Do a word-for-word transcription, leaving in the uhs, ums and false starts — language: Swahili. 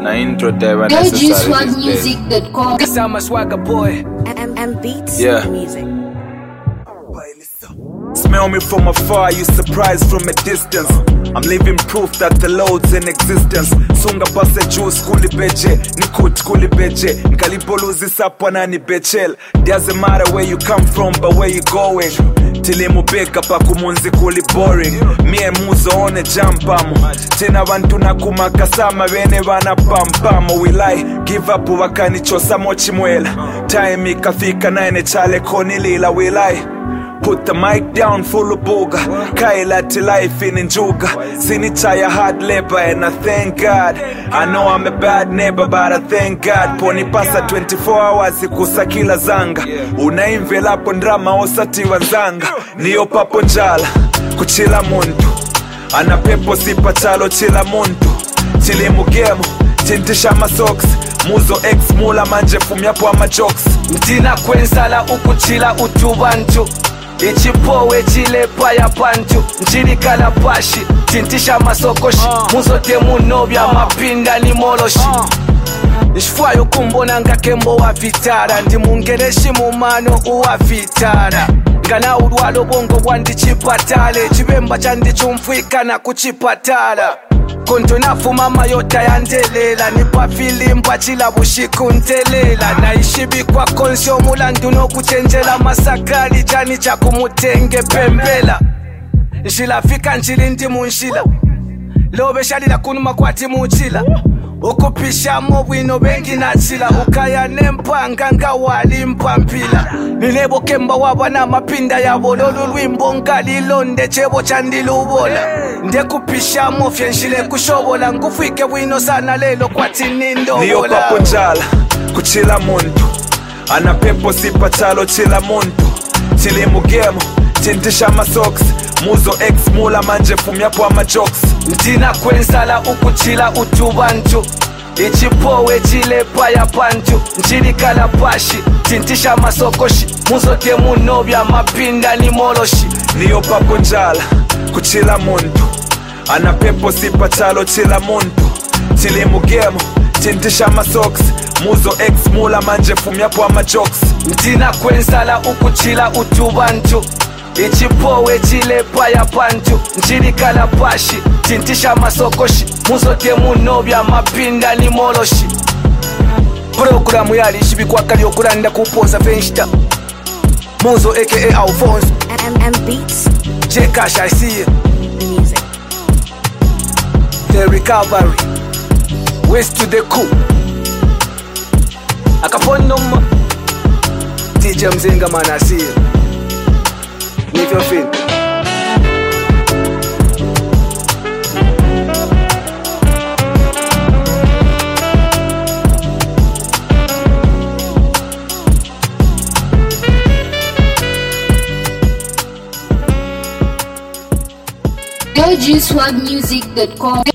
Na intro there Go G Swag Music dot com. Cause I'm a swagger boy. M M Beats Yeah. Music. Smell me from afar, you surprised from a distance. I'm living proof that the Lord's in existence. Sunga pase juu skuli beje, nikut skuli beje. Nkalipoluzi sapwana ni bechel. Doesn't matter where you come from, but where you going. Tilimu beka pa kumunzi kuli boring. Mie muzo one jampamo. Tena vantu na kumakasama vene vana pampamo. We lie, give up wakani chosa mochi mwela. Time ikafika naene chale koni lila. We lie, put the mic down full of booga. Kaila till life in njuga. Sinitaya hard labor and I thank God. I know I'm a bad neighbor but I thank God. Poni pasa twenty-four hours ikusa kila zanga. Unaimvela pondrama osati wanzanga. Niyo papo njala kuchila muntu. Ana pepo sipa chalo chila muntu. Chili mugemo tintisha masoks. Muzo ex mula manje fumyapo ama jokes. Ndina kwenzala ukuchila utubantu. Ichipowe chilepa ya pantu. Njirikala pashi tintisha masokoshi. Muzo temu nobya mapinda ni moloshi. Nishfwayo kumbona nga kembo wa vitara. Ndi mungereshi mumano uwa vitara. Ngana urwalo bongo wandi chipatale. Chibemba chandi chumfwika na kuchipatala. Konto nafu mama yota yandelela. Nipa filimba chila bushiku ntelela. Naishibi kwa konsyo mulandu no kuchenjela. Masakali jani chaku mutenge pembela. Nshila fika nchili ndi munshila. Lobe shalila kunuma kwa timu uchila. Ukupisha mobwino bengi na chila. Ukaya nempa nganga wali mpampila. Nilebo kemba wabana mapinda ya bololu. Lwimbo ngalilonde chebo chandilubola. Nde kupisha mofye nshile kushobola. Ngufike wino sana lelo kwa tinindobola. Niyo papo njala kuchila muntu. Ana pepo sipa chalo chila muntu. Chili mugemo tintisha masoks. Muzo ex mula manje fumyapo ama jokes. Ndina kwenzala ukuchila utubantu. Ichipowe chilepa ya pantu. Njirikala pashi tintisha masokoshi. Muzo temu nobya mapinda ni moloshi. Niyo papo njala kuchila muntu. Ana pepo sipa chalo chila muntu. Chili mugemo tintisha masoks. Muzo ex mula manje fumyapo ama jokes. Ndina kwenzala ukuchila utubantu. Ichipowe chilepa ya pantu. Njirikala pashi tintisha masokoshi. Muzo temu nobya mapinda ni moloshi. Programu yali ishibi kwa kali okulanda kupoza fenshita. Muzo aka Alphonse M M Beats J Cash I see you. Music. The recovery west to the coup. Akaponoma D J Mzinga man I see you. Leave your feet. Go G Swag Music dot com.